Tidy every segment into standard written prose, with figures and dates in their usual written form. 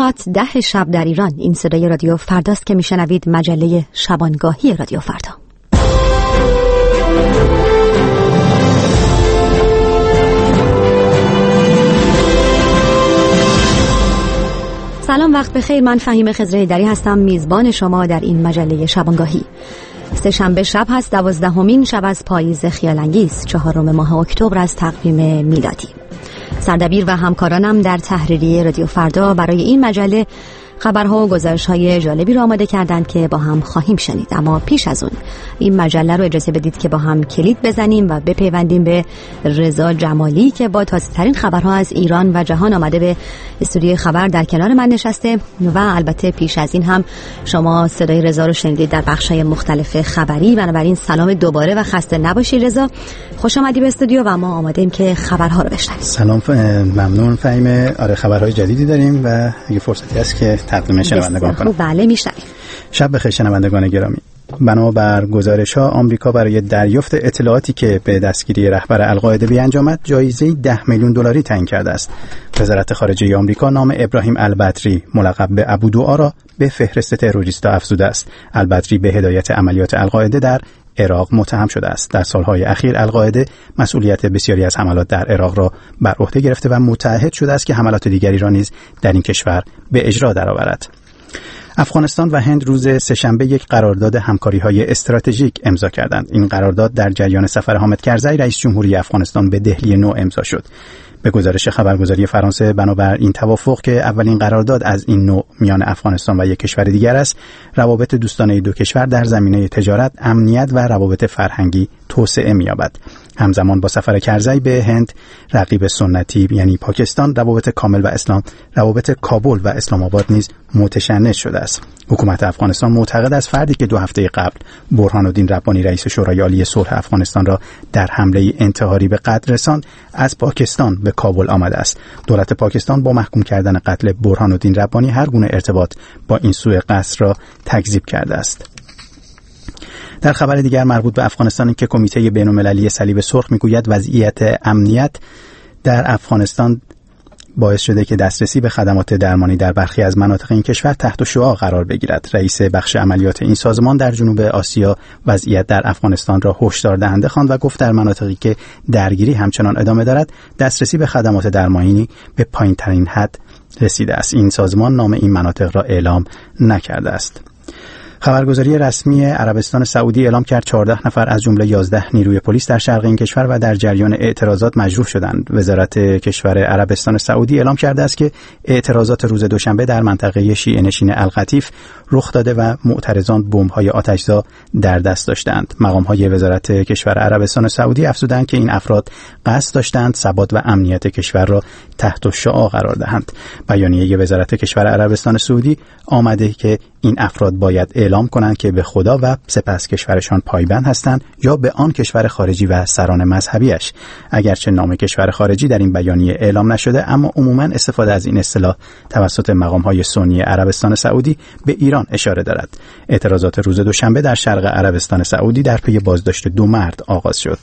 ساعت 10 شب در ایران. این صدای رادیو فرداست که میشنوید، مجله شبانگاهی رادیو فردا. سلام، وقت بخیر. من فهیم خضرهیدری هستم، میزبان شما در این مجله شبانگاهی. سه‌شنبه شب هست، 12مین شب از پاییز خیال‌انگیز، 4 ماه اکتبر از تقویم میلادی. سردبیر و همکارانم در تحریریه رادیو فردا برای این مجله خبرها و گزارش‌های جالبی رو آماده کردند که با هم خواهیم شنید. اما پیش از اون این مجله رو اجازه بدید که با هم کلید بزنیم و بپیوندیم به رضا جمالی که با تازه‌ترین خبرها از ایران و جهان آمده به استودیوی خبر در کنار من نشسته. و البته پیش از این هم شما صدای رضا رو شنیدید در بخش‌های مختلف خبری. بنابراین سلام دوباره و خسته نباشید رضا. خوش آمدی به استودیو و ما آماده‌ایم که خبرها رو بشنویم. سلام، ممنون فهیمه. آره، خبرهای جدیدی داریم و اگه فرصتی هست که تقدیم شنوندگان کنم. بله، میشنویم. شب بخیر شنوندگان گرامی. بنابر گزارش‌ها آمریکا برای دریافت اطلاعاتی که به دستگیری رهبر القاعده بیانجامد جایزه $10 میلیون تعیین کرده است. وزارت خارجه آمریکا نام ابراهیم البدری ملقب به ابودعا را به فهرست تروریست‌ها افزوده است. البدری به هدایت عملیات القاعده در عراق متهم شده است. در سالهای اخیر القاعده مسئولیت بسیاری از حملات در عراق را بر عهده گرفته و متعهد شده است که حملات دیگری را نیز در این کشور به اجرا درآورد. افغانستان و هند روز سه‌شنبه یک قرارداد همکاری‌های استراتژیک امضا کردند. این قرارداد در جریان سفر حامد کرزی رئیس جمهوری افغانستان به دهلی نو امضا شد. به گزارش خبرگزاری فرانسه، بنابر این توافق که اولین قرارداد از این نوع میان افغانستان و یک کشور دیگر است، روابط دوستانه دو کشور در زمینه تجارت، امنیت و روابط فرهنگی توسعه می‌یابد. همزمان با سفر کرزی به هند، رقیب سنتی یعنی پاکستان، روابط کابل و اسلام آباد نیز متشنج شده است. حکومت افغانستان معتقد است فردی که 2 هفته قبل برهان الدین ربانی رئیس شورای عالی صلح افغانستان را در حمله انتحاری به قتل رساند، از پاکستان به کابل آمده است. دولت پاکستان با محکوم کردن قتل برهان الدین ربانی هر گونه ارتباط با این سوء قصد را تکذیب کرده است. در خبر دیگر مربوط به افغانستان که کمیته بین‌المللی صلیب سرخ میگوید وضعیت امنیت در افغانستان باعث شده که دسترسی به خدمات درمانی در برخی از مناطق این کشور تحت شعاع قرار بگیرد. رئیس بخش عملیات این سازمان در جنوب آسیا وضعیت در افغانستان را هشدار دهنده خواند و گفت در مناطقی که درگیری همچنان ادامه دارد دسترسی به خدمات درمانی به پایین‌ترین حد رسیده است. این سازمان نام این مناطق را اعلام نکرده است. خبرگزاری رسمی عربستان سعودی اعلام کرد 14 نفر از جمله 11 نیروی پلیس در شرق این کشور و در جریان اعتراضات مجروح شدند. وزارت کشور عربستان سعودی اعلام کرده است که اعتراضات روز دوشنبه در منطقه شیعه نشین القطیف رخ داده و معترضان بمب‌های آتش‌زا در دست داشتند. مقام‌های وزارت کشور عربستان سعودی افزودند که این افراد قصد داشتند ثبات و امنیت کشور را تحت شعاع قرار دهند. بیانیه وزارت کشور عربستان سعودی آمده که این افراد باید اعلام کنند که به خدا و سپس کشورشان پایبند هستند یا به آن کشور خارجی و سران مذهبیش. اگرچه نام کشور خارجی در این بیانیه اعلام نشده، اما عموماً استفاده از این اصطلاح توسط مقام‌های سنی عربستان سعودی به ایران اشاره دارد. اعتراضات روز دوشنبه در شرق عربستان سعودی در پی بازداشت 2 مرد آغاز شد.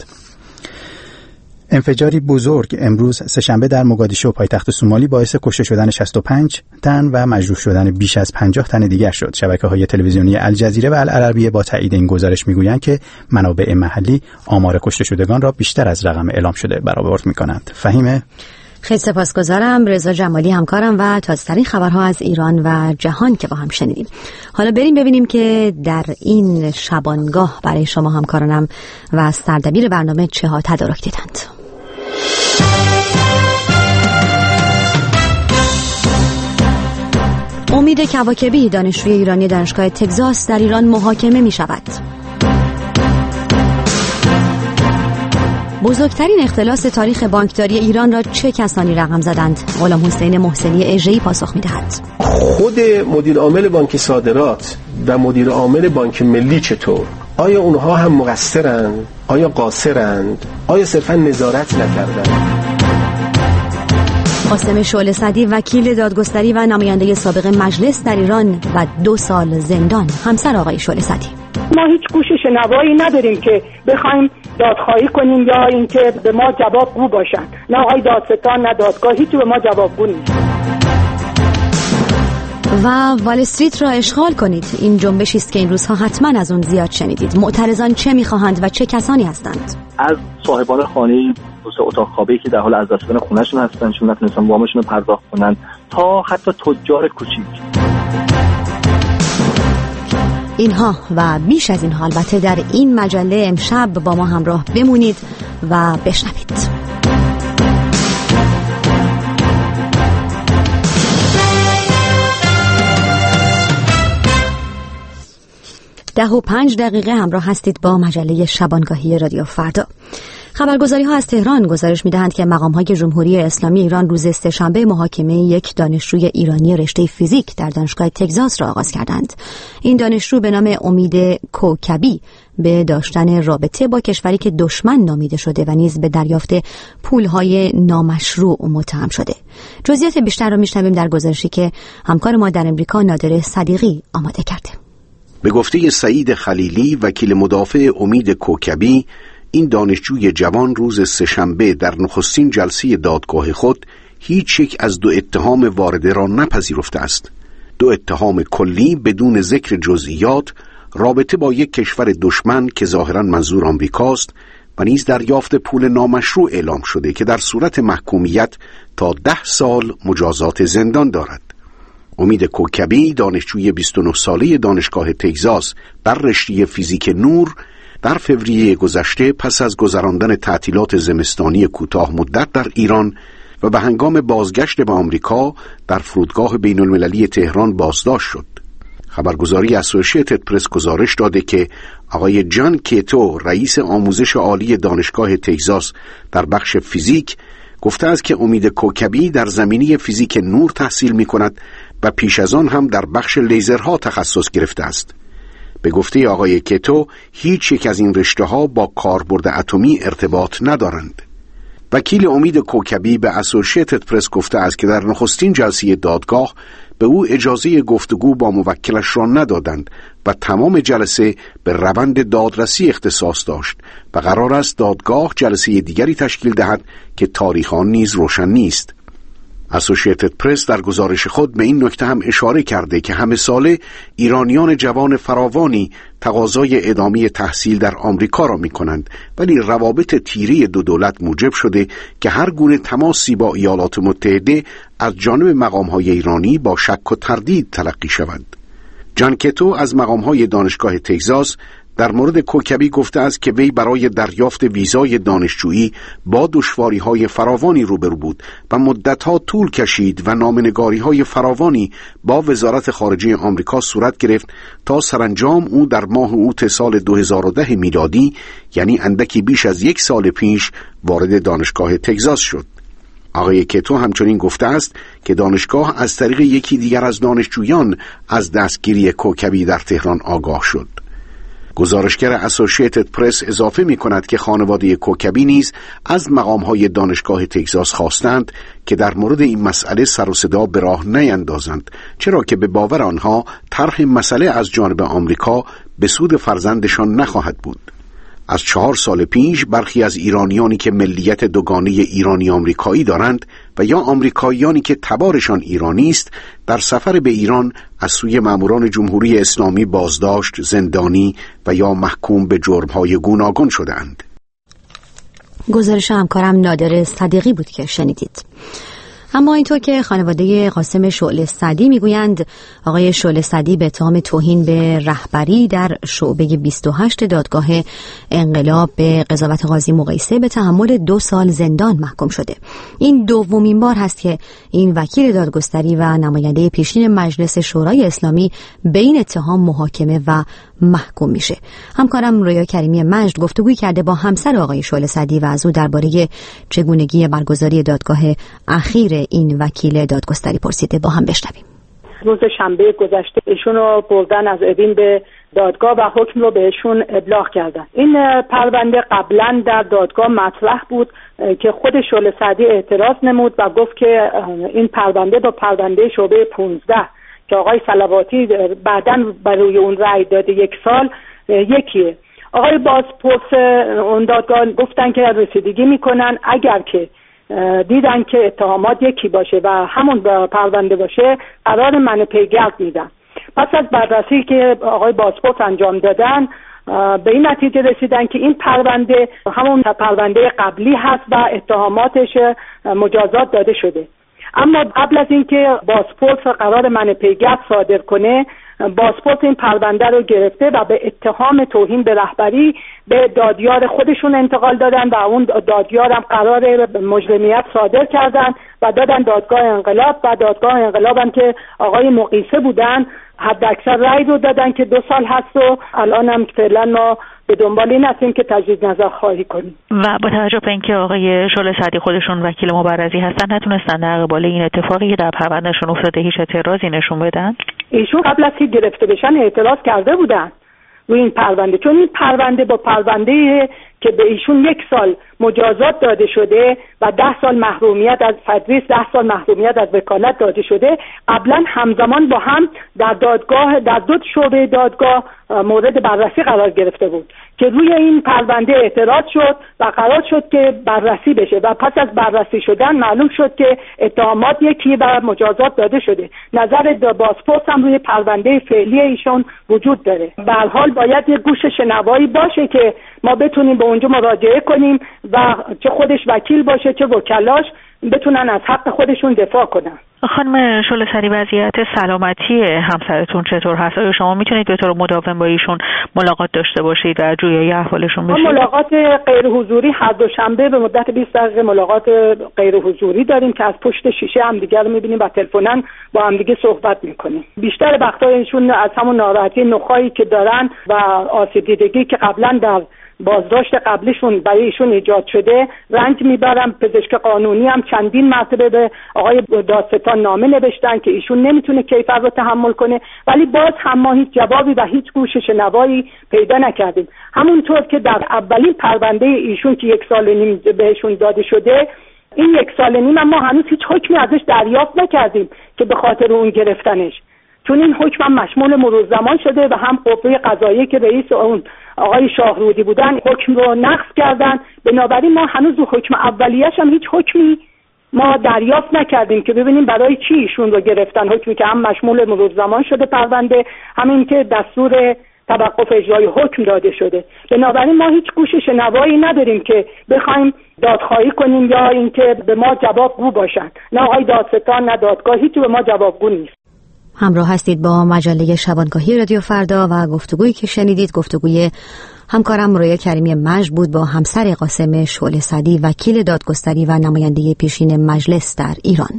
انفجاری بزرگ امروز سه‌شنبه در موگادیشو پایتخت سومالی باعث کشته شدن 65 تن و مجروح شدن بیش از 50 تن دیگر شد. شبکه‌های تلویزیونی الجزیره و العربیه با تایید این گزارش میگویند که منابع محلی آمار کشته شدگان را بیشتر از رقم اعلام شده برآورد می‌کنند. فهیمه، خیلی سپاسگزارم. رضا جمالی همکارم و تازه‌ترین خبرها از ایران و جهان که با هم شنیدیم. حالا بریم ببینیم که در این شبانگاه برای شما همکارانم و سردبیر برنامه چه ها تدارک دیدند. امید کواکبی دانشجوی ایرانی دانشگاه تگزاس در ایران محاکمه می شود. بزرگترین اختلاس تاریخ بانکداری ایران را چه کسانی رقم زدند؟ غلام حسین محسنی اژه‌ای پاسخ می‌دهد. خود مدیر عامل بانک صادرات و مدیر عامل بانک ملی چطور؟ آیا اونها هم مقصرند؟ آیا قاصرند؟ آیا صرفا نظارت نکردند؟ قاسم شعله صدی وکیل دادگستری و نماینده سابق مجلس در ایران و 2 سال زندان، همسر آقای شعله صدی. ما هیچ گوش شنوایی نداریم که بخوایم دادخواهی کنیم یا اینکه به ما جوابگو باشن. نه آقای دادستان نه دادگاه هیچی به ما جوابگو نیست. و وال استریت را اشغال کنید. این جنبشی است که این روزها حتما از اون زیاد شنیدید. معترضان چه می‌خواهند و چه کسانی هستند؟ از صاحبان خانه اتاق خوابی که در حال از دست دادن خونه‌شون هستن، چون نتونستن وامشون رو پرداخت کنن، تا حتی تجار کوچیک. اینها و بیش از اینها البته در این مجله امشب با ما همراه بمونید و بشنوید. 10:05 همراه هستید با مجله شبانگاهی رادیو فردا. خبرگزاری‌ها از تهران گزارش می‌دهند که مقام‌های جمهوری اسلامی ایران روز سه‌شنبه محاکمه یک دانشجوی ایرانی رشته فیزیک در دانشگاه تگزاس را آغاز کردند. این دانشجو به نام امید کوکبی به داشتن رابطه با کشوری که دشمن نامیده شده و نیز به دریافت پول‌های نامشروع متهم شده. جزئیات بیشتر را می‌شنویم در گزارشی که همکار ما در امریکا نادر صدیقی آماده کرده. به گفته سعید خلیلی وکیل مدافع امید کوکبی، این دانشجوی جوان روز سه‌شنبه در نخستین جلسه دادگاه خود هیچ یک از دو اتهام وارده را نپذیرفته است. دو اتهام کلی بدون ذکر جزئیات، رابطه با یک کشور دشمن که ظاهراً منظور آمریکاست و نیز دریافت پول نامشروع اعلام شده که در صورت محکومیت تا 10 سال مجازات زندان دارد. امید کوکبی دانشجوی 29 ساله دانشگاه تگزاس در رشته فیزیک نور در فوریه گذشته پس از گذراندن تعطیلات زمستانی کوتاه مدت در ایران و به هنگام بازگشت به آمریکا در فرودگاه بین المللی تهران بازداشت شد. خبرگزاری اسوسییتد پرس گزارش داده که آقای جان کیتو رئیس آموزش عالی دانشگاه تگزاس در بخش فیزیک گفته است که امید کوکبی در زمینه فیزیک نور تحصیل می کند و پیش از آن هم در بخش لیزرها تخصص گرفته است. به گفته آقای کیتو هیچ یک از این رشته ها با کاربرد اتمی ارتباط ندارند. وکیل امید کوکبی به اسوسییتد پرس گفته است که در نخستین جلسه دادگاه به او اجازه گفتگو با موکلش را ندادند و تمام جلسه به روند دادرسی اختصاص داشت و قرار است دادگاه جلسه دیگری تشکیل دهد که تاریخ آن نیز روشن نیست. اسوسییتد پرس در گزارش خود به این نکته هم اشاره کرده که همه ساله ایرانیان جوان فراوانی تقاضای ادامه تحصیل در آمریکا را می کنند، ولی روابط تیره دو دولت موجب شده که هر گونه تماسی با ایالات متحده از جانب مقام‌های ایرانی با شک و تردید تلقی شود. جان کیتو از مقام‌های دانشگاه تگزاس در مورد کوکبی گفته است که وی برای دریافت ویزای دانشجویی با دشواری‌های فراوانی روبرو بود و مدت‌ها طول کشید و نامنگاری‌های فراوانی با وزارت خارجه آمریکا صورت گرفت تا سرانجام او در ماه اوت سال 2010 میلادی، یعنی اندکی بیش از 1 سال پیش، وارد دانشگاه تگزاس شد. آقای کیتو همچنین گفته است که دانشگاه از طریق یکی دیگر از دانشجویان از دستگیری کوکبی در تهران آگاه شد. گزارشگر اسوسییتد پرس اضافه می کند که خانواده کوکبی نیز از مقام‌های دانشگاه تگزاس خواستند که در مورد این مسئله سر و صدا به راه نیندازند، چرا که به باور آنها طرح مسئله از جانب آمریکا به سود فرزندشان نخواهد بود. از 4 سال پیش برخی از ایرانیانی که ملیت دوگانه ایرانی آمریکایی دارند و یا آمریکاییانی که تبارشان ایرانی است در سفر به ایران از سوی ماموران جمهوری اسلامی بازداشت، زندانی و یا محکوم به جرم‌های گوناگون شده‌اند. گزارش همکارم نادر صدیقی بود که شنیدید. اما اینطور که خانواده قاسم شعله سعدی میگویند آقای شعله سعدی به اتهام توهین به رهبری در شعبه 28 دادگاه انقلاب به قضاوت قاضی مقایسه به تحمل 2 سال زندان محکوم شده. این دومین بار هست که این وکیل دادگستری و نماینده پیشین مجلس شورای اسلامی به این اتهام محاکمه و محکوم میشه. همکارم رویا کریمی مجد گفتگوی کرده با همسر آقای شعله سعدی و از او درباره چگونگی برگزاری دادگاه اخیر این وکیل دادگستری پرسیده. با هم بشنویم. روز شنبه گذشته ایشون رو بردن از اوین به دادگاه و حکم رو بهشون ابلاغ کردن. این پرونده قبلا در دادگاه مطرح بود که خود شعله سعدی اعتراض نمود و گفت که این پرونده با پرونده شعبه 15 که آقای صلواتی بعداً برای اون رأی داده 1 سال یکیه. آقای بازپرس اون دادگاه گفتن که رسیدگی میکنن اگر که دیدن که اتهامات یکی باشه و همون پرونده باشه قرار منو پیگرد میدن. پس از بررسی که آقای بازپرس انجام دادن به این نتیجه رسیدن که این پرونده همون پرونده قبلی هست و اتهاماتش مجازات داده شده. اما قبل از اینکه بازپرس قرار منع پیگرد صادر کنه، بازپرس این پرونده رو گرفته و به اتهام توهین به رهبری به دادیار خودشون انتقال دادن و اون دادیار هم قرار مجرمیت صادر کردن و دادن دادگاه انقلاب و دادگاه انقلاب هم که آقای مقیسه بودن حد اکثر رأی رو دادن که 2 سال هست و الان هم فعلا ما به دنبال این هستیم که تجدید نظر خواهی کنیم. و با توجه به اینکه آقای شعله سعدی خودشون وکیل مبرزی هستن نتونستن در قبال این اتفاقی که در پروندهشون افتاده هیچ اعتراضی نشون بدن؟ ایشون قبل از که گرفته بشن اعتراض کرده بودن روی این پرونده، چون این پرونده با پرونده که به ایشون 1 سال مجازات داده شده و 10 سال محرومیت از تدریس، 10 سال محرومیت از وکالت داده شده، قبلا همزمان با هم در دادگاه در 2 شعبه دادگاه مورد بررسی قرار گرفته بود که روی این پرونده اعتراض شد و قرار شد که بررسی بشه و پس از بررسی شدن معلوم شد که اتهامات یکی و مجازات داده شده. نظر بازپرس هم روی پرونده فعلی ایشون وجود داره. به هر حال باید یه گوش شنوایی باشه که ما بتونیم به اونجا مراجعه کنیم و چه خودش وکیل باشه چه وکلاش بتونن از حق خودشون دفاع کنن. خانم شعله سعدی، وضعیت سلامتی همسرتون چطور هست؟ آیا شما میتونید به طور مداوم با ایشون ملاقات داشته باشید و جویای احوالشون بشید؟ ملاقات غیر حضوری هر دوشنبه به مدت 20 دقیقه ملاقات غیر حضوری داریم که از پشت شیشه همدیگه رو میبینیم و تلفنن با همدیگه صحبت میکنیم. بیشتر وقتا ایشون از همون ناراحتی نخایی که دارن و آسیب دیدگی که قبلا در بازداشت قبلیشون برای ایشون ایجاد شده رنج میبرم. پزشک قانونی هم چندین مرتبه به آقای دادستان نامه نوشتن که ایشون نمیتونه کیفر رو تحمل کنه، ولی باز هم ما هیچ جوابی و هیچ گوش شنوایی پیدا نکردیم. همونطور که در اولین پرونده ایشون که 1 سال و نیم بهشون داده شده، این 1 سال و نیم ما هنوز هیچ حکمی ازش دریافت نکردیم که به خاطر اون گرفتنش، چون این حکم هم مشمول مرور زمان شده و هم قوه قضاییه که رئیس اون آقای شاهرودی بودن حکم رو نقض کردن. بنابراین ما هنوز رو حکم اولیه‌اش هم هیچ حکمی ما دریافت نکردیم که ببینیم برای چی ایشون رو گرفتن، حکمی که هم مشمول مرور زمان شده پرونده، همین که دستور توقف اجرای حکم داده شده. بنابراین ما هیچ گوش شنوایی نداریم که بخوایم دادخواهی کنیم یا اینکه به ما جوابگو باشن. نه آقای دادستان نه دادگاه هیچی به ما جوابگو نیست. همراه هستید با مجله شبانگاهی رادیو فردا و گفتگویی که شنیدید گفتگوی همکارم رویا کریمی مجد بود با همسر قاسم شعله سعدی، وکیل دادگستری و نماینده پیشین مجلس در ایران.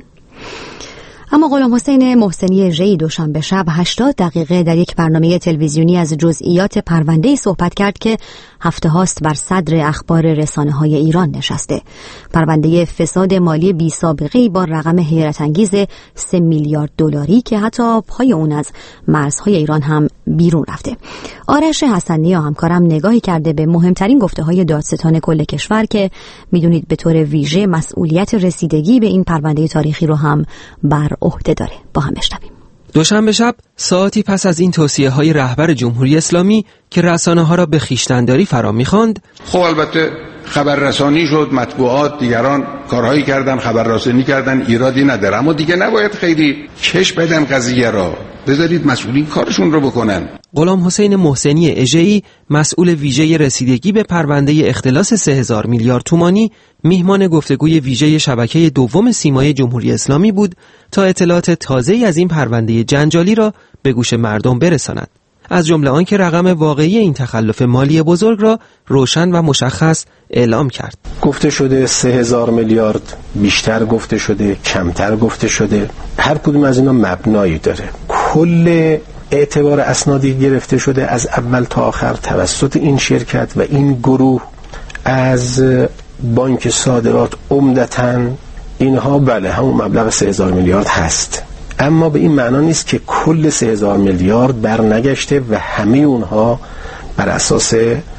اما غلام حسین محسنی ژی دوشنبه شب 80 دقیقه در یک برنامه تلویزیونی از جزئیات پرونده‌ای صحبت کرد که هفته هاست بر صدر اخبار رسانه‌های ایران نشسته. پرونده فساد مالی بی سابقه‌ای با رقم حیرت انگیز 3 میلیارد دلاری که حتی پای اون از مرزهای ایران هم بیرون رفته. آرش حسنی همکارم نگاهی کرده به مهمترین گفته‌های دادستان کل کشور که میدونید به طور ویژه مسئولیت رسیدگی به این پرونده تاریخی رو هم بر عهده داره. با هم بشنویم. دوشنبه شب ساعتی پس از این توصیه‌های رهبر جمهوری اسلامی که رسانه‌ها را به خویشتن‌داری فرا می‌خواند، خب البته خبررسانی شد، مطبوعات دیگران کارهایی کردن، خبررسانی کردن، ایرادی نداره، اما دیگه نباید خیلی چشم بدن قضیه را، بذارید مسئولین کارشون رو بکنن. غلام حسین محسنی اژه‌ای مسئول ویژه رسیدگی به پرونده اختلاس 3000 میلیارد تومانی میهمان گفتگوی ویژه شبکه دوم سیمای جمهوری اسلامی بود تا اطلاعات تازه‌ای از این پرونده جنجالی را به گوش مردم برساند. از جمله آنکه رقم واقعی این تخلف مالی بزرگ را روشن و مشخص اعلام کرد. گفته شده 3000 میلیارد، بیشتر گفته شده، کمتر گفته شده. هر کدوم از اینا مبنایی داره. کل اعتبار اسنادی گرفته شده از اول تا آخر توسط این شرکت و این گروه از بانک صادرات عمدتاً اینها بله همون مبلغ 3000 میلیارد هست، اما به این معنا نیست که کل 3000 میلیارد برنگشته و همه اونها بر اساس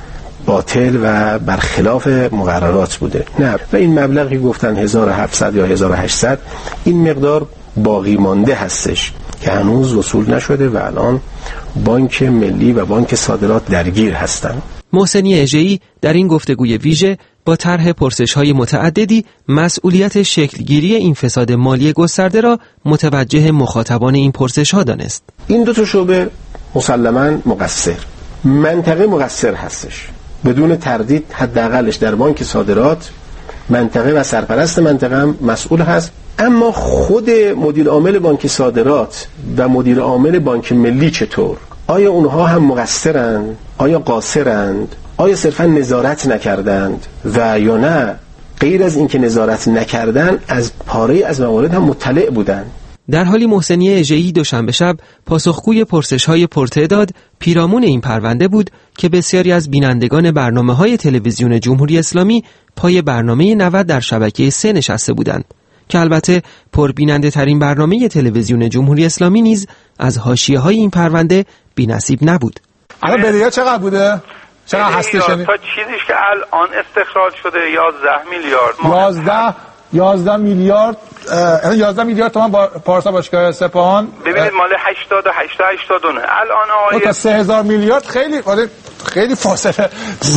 باطل و برخلاف مقررات بوده. نه، و این مبلغی گفتن 1700 یا 1800 این مقدار باقی مانده هستش که هنوز وصول نشده و الان بانک ملی و بانک صادرات درگیر هستند. محسنی اژه‌ای در این گفتگوی ویژه با طرح پرسش‌های متعددی مسئولیت شکلگیری این فساد مالی گسترده را متوجه مخاطبان این پرسش‌ها دانست. این دو تا شعبه مسلماً مقصر، منطقه مقصر هستش بدون تردید. حداقلش در بانک صادرات منطقه و سرپرست منطقه هم مسئول هست، اما خود مدیر عامل بانک صادرات و مدیر عامل بانک ملی چطور؟ آیا اونها هم مقصرند؟ آیا قاصرند؟ آیا صرفا نظارت نکردند و یا نه غیر از اینکه نظارت نکردن از پاره از موارد هم مطلع بودند؟ در حالی محسنی اژه‌ای دوشنبه شب پاسخگوی پرسش‌های پرتعداد پیرامون این پرونده بود که بسیاری از بینندگان برنامه‌های تلویزیون جمهوری اسلامی پای برنامه 90 در شبکه 3 نشسته بودند که البته پربیننده ترین برنامه تلویزیون جمهوری اسلامی نیز از حاشیه‌های این پرونده بی‌نصیب نبود. الان بدهی‌ها چقدر بوده؟ چقدر هستش؟ تا چیزیش که الان استخراج شده 11 میلیارد 11 میلیارد 11 میلیارد تومان با پارسا باشگاه سپاهان. ببینید مال 88 الان آقای تا 3000 میلیارد خیلی فاصله.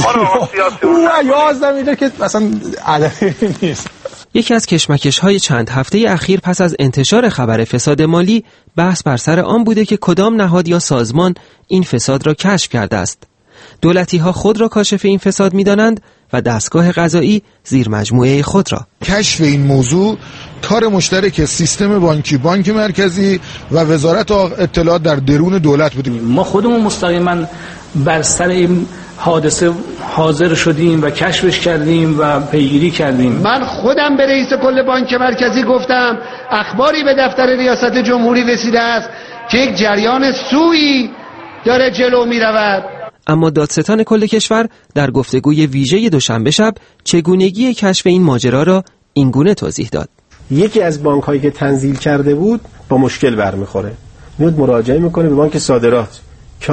11 میلیارد که مثلا عددی نیست. یکی از کشمکش‌های چند هفته اخیر پس از انتشار خبر فساد مالی بحث بر سر آن بوده که کدام نهاد یا سازمان این فساد را کشف کرده است. دولتی‌ها خود را کاشف این فساد می‌دانند و دستگاه قضایی زیر مجموعه خود را. کشف این موضوع کار مشترک سیستم بانکی، بانک مرکزی و وزارت اطلاعات در درون دولت بودیم. ما خودمون مستقیما بر سر این حادثه حاضر شدیم و کشفش کردیم و پیگیری کردیم. من خودم به رئیس کل بانک مرکزی گفتم اخباری به دفتر ریاست جمهوری رسیده است که یک جریان سوئی داره جلو می رود. اما دادستان کل کشور در گفتگوی ویژه دوشنبه شب چگونگی کشف این ماجرا را اینگونه توضیح داد. یکی از بانک‌هایی که تنزیل کرده بود با مشکل برمیخوره، میاد مراجعه میکنه به بانک صادرات که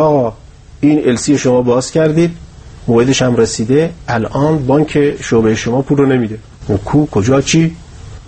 این السی شما باز کردید، موعدش هم رسیده، الان بانک شعبه شما پول رو نمیده. کجا چی؟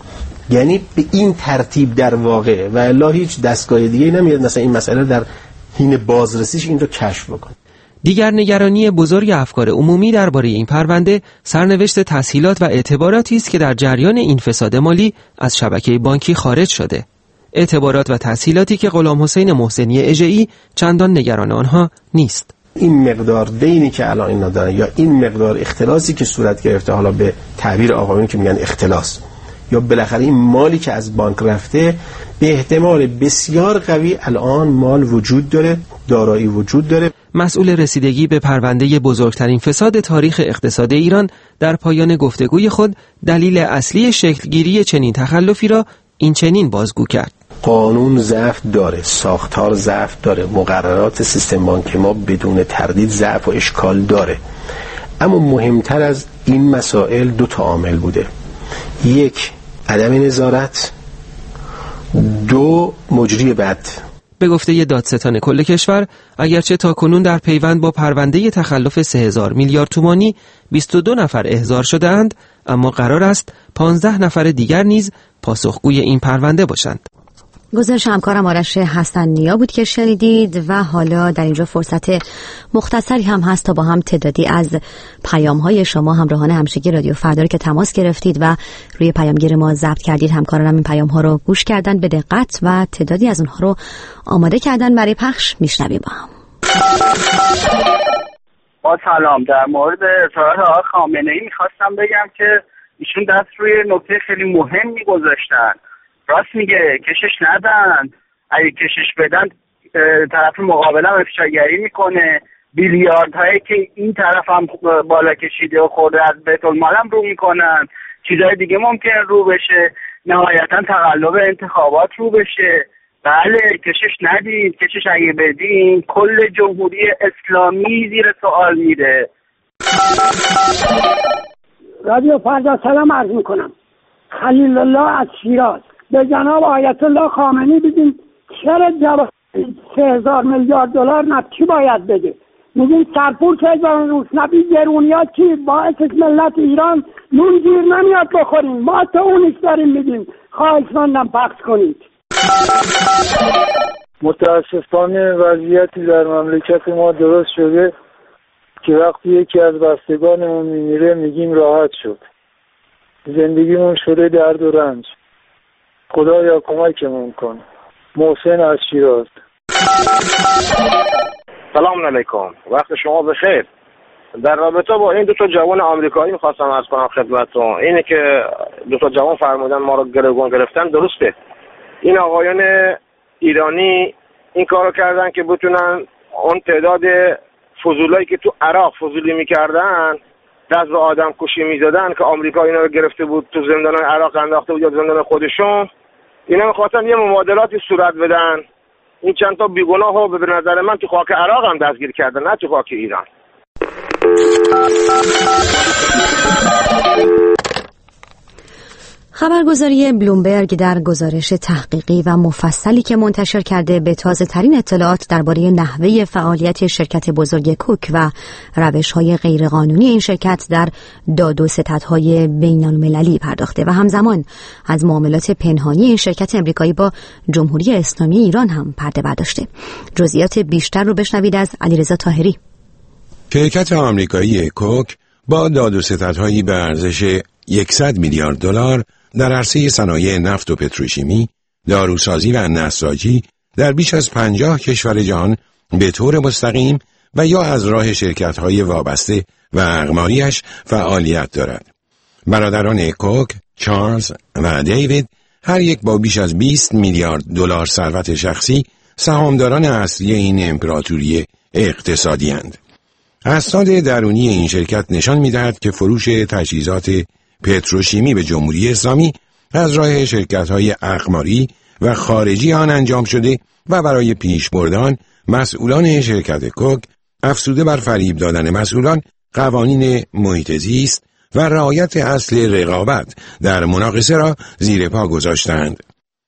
یعنی به این ترتیب در واقع و الا هیچ دستگاه دیگه نمیاد مثلا این مسئله در حین بازرسیش این رو کشف بکنه. دیگر نگرانی بزرگ افکار عمومی درباره این پرونده سرنوشت تسهیلات و اعتباراتی است که در جریان این فساد مالی از شبکه بانکی خارج شده. اعتبارات و تسهیلاتی که غلام حسین محسنی اژه‌ای چندان نگران آنها نیست. این مقدار دینی که الان اینا دارن یا این مقدار اختلاسی که صورت گرفته، حالا به تعبیر آقایون که میگن اختلاس، یا بالاخره این مالی که از بانک رفته، به احتمال بسیار قوی الان مال وجود داره، دارایی وجود داره. مسئول رسیدگی به پرونده بزرگترین فساد تاریخ اقتصاد ایران در پایان گفتگوی خود دلیل اصلی شکلگیری چنین تخلفی را این چنین بازگو کرد. قانون ضعف داره، ساختار ضعف داره، مقررات سیستم بانکی ما بدون تردید ضعف و اشکال داره، اما مهمتر از این مسائل 2 عامل بوده: 1 عدم نظارت، 2 مجری بد. به گفته دادستان کل کشور، اگرچه تاکنون در پیوند با پرونده تخلف 3000 میلیارد تومانی 22 نفر احضار شده اند، اما قرار است 15 نفر دیگر نیز پاسخگوی این پرونده باشند. گزارش همکارم آرش حسن نیا بود که شنیدید و حالا در اینجا فرصت مختصری هم هست تا با هم تعدادی از پیام‌های شما همراهان همشگی رادیو فردا که تماس گرفتید و روی پیامگیر ما ضبط کردید. همکارانم این پیام‌ها رو گوش کردن به دقت و تعدادی از اونها رو آماده کردن برای پخش. میشنویم با هم. با سلام، در مورد اظهارات آقای خامنه‌ای می‌خواستم بگم که ایشون دست روی نکته خیلی مهمی گذاشتن. راست میگه، کشش ندن، اگه کشش بدن طرف مقابل هم افشاگری میکنه، بیلیاردهایی که این طرف هم بالا کشیده و خورده از بیت المال هم رو میکنن، چیزهای دیگه ممکن رو بشه، نهایتا تقلب انتخابات رو بشه. بله، کشش ندید، کشش اگه بدین کل جمهوری اسلامی زیر سوال میره. رادیو فردا سلام عرض میکنم. خلیل الله از شیراز. به جناب آیت الله خامنه‌ای بگیم چرا جواب 3000 میلیارد دلار نفتی باید بده؟ میگیم سرپول که روسنبی گرونیات چی باعث ملت ایران نون گیر نمیاد بخوریم، ما تو اونش داریم میگیم. خواهشمندم پخش کنید. متاسفانه وضعیتی در مملکت ما درست شده که وقتی یکی از بستگانمون میمیره میگیم راحت شد. زندگیمون شده درد و رنج. خدایا کمکمون کن. محسن از شیراز. سلام علیکم، وقت شما بخیر. در رابطه با این 2 جوان آمریکایی می‌خواستم عرض کنم خدمتتون، اینه که 2 جوان فرمودن ما رو گروگان گرفتن. درسته، این آقایان ایرانی این کارو کردن که بتونن اون تعداد فضولایی که تو عراق فضولی میکردن، دست به آدم کشی میزدن که آمریکا اینا رو گرفته بود تو زندان عراق انداخته بود یا زندان خودشون، اینا میخواستن یه مبادلاتی صورت بدن. این چند تا بیگناهو به نظر من تو خاک عراق هم دستگیر کردن، نه تو خاک ایران. خبرگزاری بلومبرگ در گزارش تحقیقی و مفصلی که منتشر کرده به تازه ترین اطلاعات درباره نحوه فعالیت شرکت بزرگ کوک و روش‌های غیرقانونی این شرکت در داد و ستدهای بین‌المللی پرداخته و همزمان از معاملات پنهانی این شرکت امریکایی با جمهوری اسلامی ایران هم پرده برداشته. جزئیات بیشتر رو بشنوید از علیرضا طاهری. شرکت آمریکایی کوک با داد و ستدهایی به ارزش 100 میلیارد دلار در عرصه صنایع نفت و پتروشیمی، داروسازی و نساجی در بیش از 50 کشور جهان به طور مستقیم و یا از راه شرکت‌های وابسته و اقماریش فعالیت دارد. برادران کوک، چارلز و دیوید هر یک با بیش از 20 میلیارد دلار ثروت شخصی سهامداران اصلی این امپراتوری اقتصادی اند. اسناد درونی این شرکت نشان می‌دهد که فروش تجهیزات پتروشیمی به جمهوری اسلامی از راه شرکت‌های اقماری و خارجی آن انجام شده و برای پیش بردن مسئولان شرکت کوک افزوده بر فریب دادن مسئولان قوانین محیط زیست و رعایت اصل رقابت در مناقصه را زیر پا گذاشتند.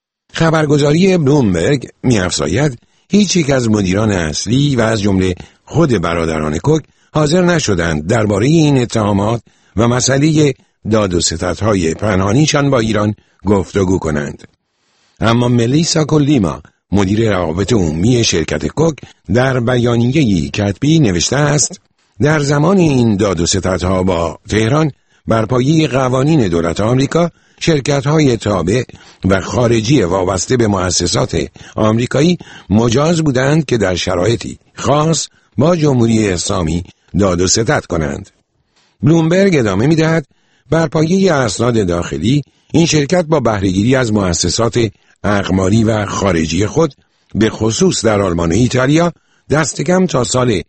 خبرگزاری بلومبرگ می‌افزاید هیچ یک از مدیران اصلی و از جمله خود برادران کوک حاضر نشدند درباره این اتهامات و مسئله داد و ستدهای پنهانیشان با ایران گفتگو کنند. اما ملیسا کولیما، مدیر روابط عمومی شرکت کوک، در بیانیه‌ای کتبی نوشته است: در زمان این داد و ستدها با تهران بر پایه قوانین دولت آمریکا، شرکت‌های تابع و خارجی وابسته به مؤسسات آمریکایی مجاز بودند که در شرایطی خاص با جمهوری اسلامی داد و ستد کنند. بلومبرگ ادامه می‌دهد بر پایه اسناد داخلی این شرکت با بهره‌گیری از مؤسسات اقماری و خارجی خود به خصوص در آلمان و ایتالیا دست کم تا سال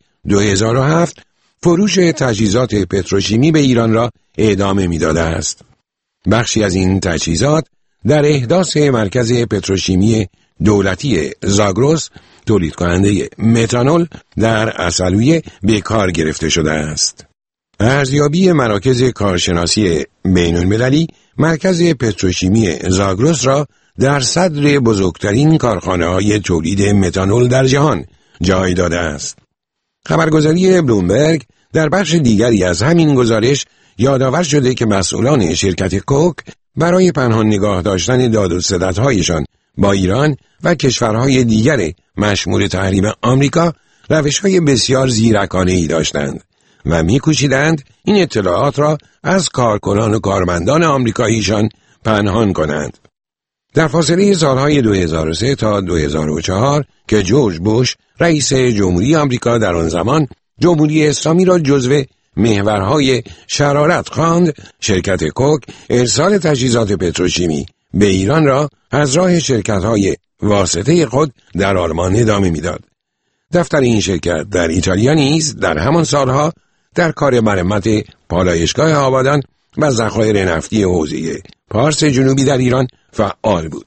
2007 فروش تجهیزات پتروشیمی به ایران را ادامه می‌داده است. بخشی از این تجهیزات در احداث مرکز پتروشیمی دولتی زاگرس تولید کننده متانول در عسلویه به کار گرفته شده است. ارزیابی مراکز کارشناسی بین‌المللی مرکز پتروشیمی زاگرس را در صدر بزرگترین کارخانه‌های تولید متانول در جهان جای داده است. خبرگزاری بلومبرگ در بخش دیگری از همین گزارش یادآور شده که مسئولان شرکت کوک برای پنهان نگاه داشتن داد و ستدهایشان با ایران و کشورهای دیگر مشمول تحریم آمریکا روش‌های بسیار زیرکانه‌ای داشتند و می‌کوشیدند این اطلاعات را از کارکنان و کارمندان آمریکاییشان پنهان کنند. در فاصله سالهای 2003 تا 2004 که جورج بوش رئیس جمهوری آمریکا در آن زمان جمهوری اسلامی را جزو محورهای شرارت خواند، شرکت کوک ارسال تجهیزات پتروشیمی به ایران را از راه شرکت‌های واسطه خود در آلمان ادامه می‌داد. دفتر این شرکت در ایتالیا نیز در همان سالها در کار مرمت پالایشگاه آبادان و ذخایر نفتی حوزه پارس جنوبی در ایران فعال بود.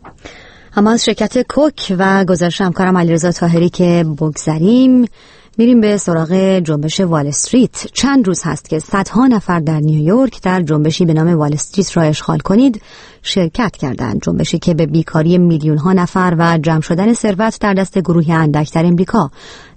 اما از شرکت کوک و گزارش همکارم علیرضا طاهری که بگذریم، میریم به سراغ جنبش وال استریت. چند روز هست که صدها نفر در نیویورک در جنبشی به نام وال استریت را اشغال کنید شرکت کردند. جنبشی که به بیکاری میلیون ها نفر و جمع شدن ثروت در دست گروهی اندک در امریکا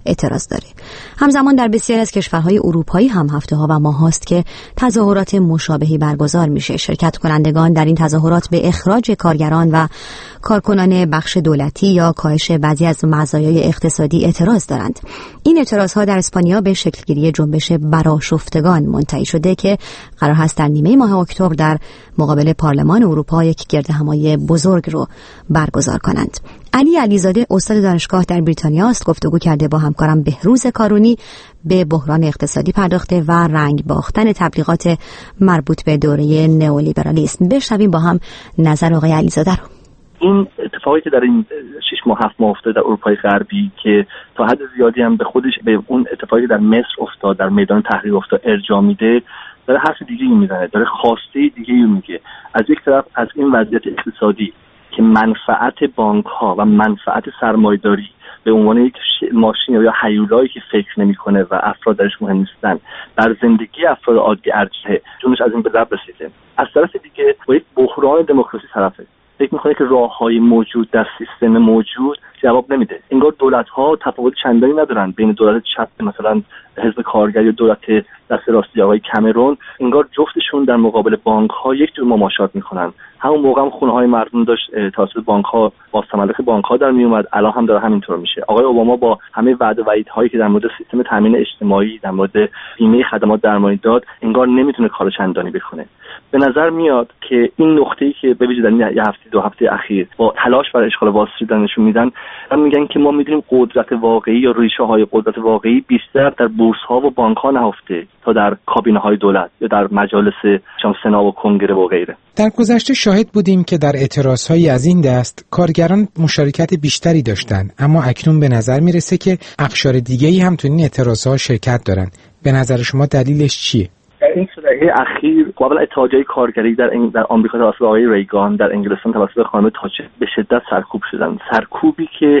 اعتراض داره. همزمان در بسیاری از کشورهای اروپایی هم هفته‌ها و ماهاست که تظاهرات مشابهی برگزار میشه. شرکت کنندگان در این تظاهرات به اخراج کارگران و کارکنان بخش دولتی یا کاهش بعضی از مزایای اقتصادی اعتراض دارند. این اعتراضها در اسپانیا به شکلگیری جنبش برآشفتگان منتهی شده که قرار هست در نیمه ماه اکتبر در مقابل پارلمان اروپا یک گردهمایی بزرگ رو برگزار کنند. علی علیزاده استاد دانشگاه در بریتانیا است. گفتگو کرده با همکارم بهروز کارونی، به بحران اقتصادی پرداخته و رنگ باختن تبلیغات مربوط به دوره نئولیبرالیسم. بشنویم با هم نظر آقای علیزاده رو. این اتفاقی که در این 6 ماه 7 ماه افتاد در اروپای غربی که تا حد زیادی هم به خودش به اون اتفاقی در مصر افتاد، در میدان تحریر افتاد ارجاع میده، داره حرف دیگه‌ای میزنه، داره خواسته دیگه‌ای میگه. از یک طرف از این وضعیت اقتصادی که منفعت بانک‌ها و منفعت سرمایه‌داری به عنوان یک ماشین یا هیولایی که فکر نمی‌کنه و افراد درش مهم نیستن، در زندگی افراد عادی ارجحه، جونش از این به ضرب رسیده. از طرف دیگه با یک بحران دموکراسی طرفه. فکر می‌کنه که راه‌های موجود در سیستم موجود جواب نمیده. انگار دولت‌ها تفاوت چندانی ندارن بین دولت چپ مثلا حزب کارگر یا دولت دست راستی آقای کامرون، انگار جفتشون در مقابل بانک‌ها یک جور مماشات می‌کنن. همون موقع هم خونه‌های مردم داشت توسط بانک‌ها با تملک بانک‌ها در میومد، الان هم داره همینطور میشه. آقای اوباما با همه وعده و وعیدهایی که در مورد سیستم تامین اجتماعی، در مورد بیمه خدمات درمانی داد، انگار نمیتونه کار چندانی بکنه. به نظر میاد که این نقطه‌ای که به ویژه در این یه هفته دو هفته اخیر با تلاش برای اشغال وال استریت نشون میدن، میگن که ما میدونیم قدرت واقعی یا ریشه‌های قدرت واقعی بیشتر در بورس‌ها و بانک‌ها نهفته تا در کابینه‌های دولت یا در مجالس سنا و کنگره و غیره. در گذشته شاهد بودیم که در اعتراض‌های از این دست کارگران مشارکت بیشتری داشتند، اما اکنون به نظر میرسه که اقشار دیگه‌ای هم تو این اعتراض‌ها شرکت دارن. به نظر شما دلیلش چیه؟ در این سالهای اخیر قبل اتحادیه کارگری در آمریکا توسط آقای ریگان، در انگلستان توسط خانم تاچر به شدت سرکوب شدن. سرکوبی که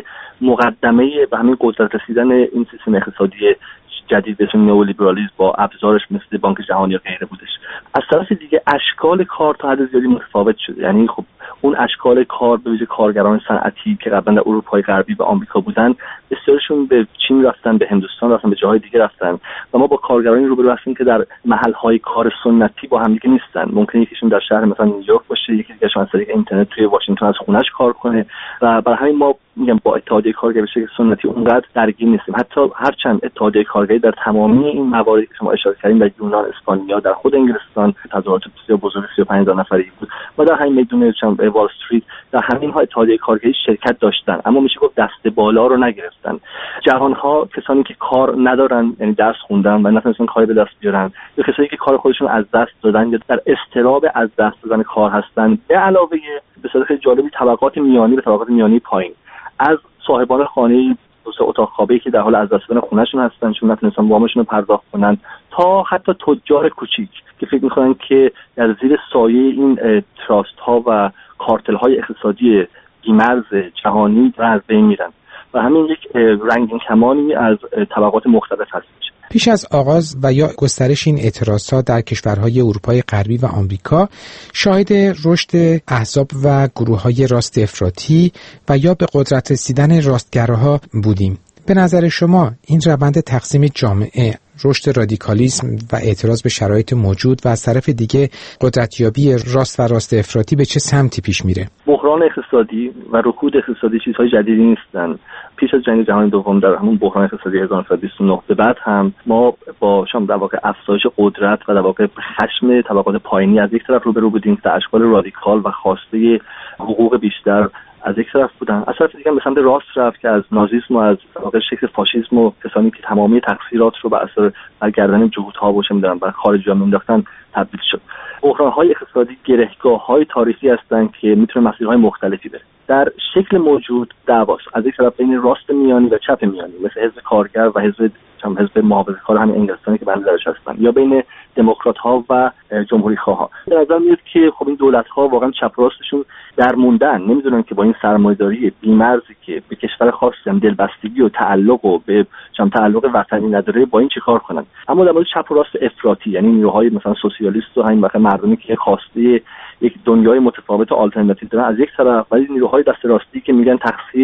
مقدمه به همین قدرت رسیدن این سیستم اقتصادی جدید به اسم نئولیبرالیسم با ابزارش مثل بانک جهانی یا غیره بودش. از طرف دیگه اشکال کار تا حد زیادی متفاوت شده. یعنی خب اون اشکال کار به ویژه کارگران صنعتی که قبلا در اروپای غربی و آمریکا بودن، بسیارشون به چین رفتن، به هندوستان رفتن، به جاهای دیگه رفتن و ما با کارگرانی روبرو هستیم که در محل‌های کار سنتی با هم دیگه نیستن. ممکنه یکیشون در شهر مثلا نیویورک باشه، یکی دیگه‌شون از طریق اینترنت توی واشنگتن از خونه‌اش کار کنه و برای همین ما میگم با اتحادیه کارگری به شکل سنتی اونقدر درگیر نیستیم. حتی هرچند اتحادیه کارگری در تمامی این مواردی که شما اشاره کردین در یونان، اسپانیا، در خود انگلستان تظاهرات بسیار بزرگ 35000 نفری بود و در همین میدون وال استریت در همین ها اتحادیه کارگری شرکت داشتن، اما میشه گفت دست بالا رو نگرفتن. جوان‌ها، کسانی که کار ندارن، یعنی درس خوندن و نتونستن کاری به دست بیارن، یا کسانی که کار خودشون از دست دادن یا در اضطراب از دست دادن کار هستن، به علاوه به صورت خیلی جالبی طبقات میانی و طبقات میانی پایین، از صاحبان خانه اتاق خوابه که در حال از دست دادن خونه‌شون هستن چون نتونستن وامشون رو پرداخت کنن، تا حتی تجار کوچیک که فکر می‌کنن که در زیر سایه این تراست ها و کارتل های اقتصادی بی‌مرز جهانی از بین میرن و همین یک رنگین کمانی از طبقات مختلف هست. پیش از آغاز و یا گسترش این اعتراضات در کشورهای اروپای غربی و آمریکا شاهد رشد احزاب و گروه‌های راست افراطی و یا به قدرت رسیدن راستگراها بودیم. به نظر شما این روند تقسیم جامعه، رشد رادیکالیسم و اعتراض به شرایط موجود و از طرف دیگه قدرتیابی راست و راست افراطی به چه سمتی پیش میره؟ بحران اقتصادی و رکود اقتصادی چیزهای جدیدی نیستن. پیش از جنگ جهانی دوم در همون بحران اقتصادی 1929 به بعد هم ما با در واقع افزایش قدرت و در واقع خشم طبقات پایینی از یک طرف روبرو بودیم در اشکال رادیکال و خواسته حقوق بیشتر از یک طرف بودن، از طرف دیگه به سمت راست رفت که از نازیسم و از واقع شکل فاشیسم و کسانی که تمامی تقصیرات رو به اثر برگردن جهودها باشه می‌دارن بر خارجی‌ها مینداختن تبدیل شد. بحران‌های اقتصادی گرهگاه‌های تاریخی هستند که میتونه مسیرهای مختلفی بره. در شکل موجود دعواست از یک طرف بین راست میانی و چپ میانی مثل حزب کارگر و حزب محافظه‌کار همین انگلستانی که بنده درش هستن، یا بین دموکرات‌ها و جمهوری‌خواها. به نظر میاد که خب این دولت‌ها واقعا چپ راستشون در موندن، نمیدونن که با این سرمایه‌داری بی‌مرزی که به کشور خاصی هم دلبستگی و تعلق و به تعلق وطنی نداره با این چیکار کنن. اما در مورد چپ و راست افراطی، یعنی نیروهای مثلا سوسیالیست و همین مثلا مردمی که خواسته یک دنیای متفاوت و آلترناتیو دارن از یک طرف، ولی نیروهای دست راستی که میگن تقصیر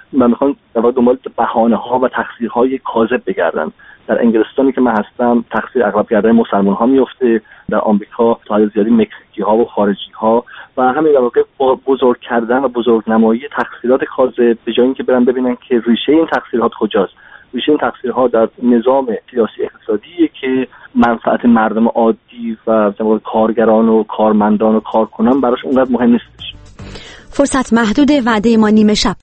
و میخوان در واقع دنبال بهانه‌ها و تقصیرهای کاذب بگردن. در انگلستانی که من هستم تقصیر اغلب گردن مسلمان‌ها میفته، در آمریکا تا حد زیادی مکزیکی‌ها و خارجی‌ها، و همین در واقع بزرگ کردن و بزرگنمایی تقصیرات کاذب به جای اینکه برن ببینن که ریشه این تقصیرات کجاست. ریشه این تقصیرها در نظام سیاسی اقتصادیه که منفعت مردم عادی و کارگران و کارمندان و کارکنان براش اونقدر مهم نیستش. فرصت محدود، وعده ما نیمه شب.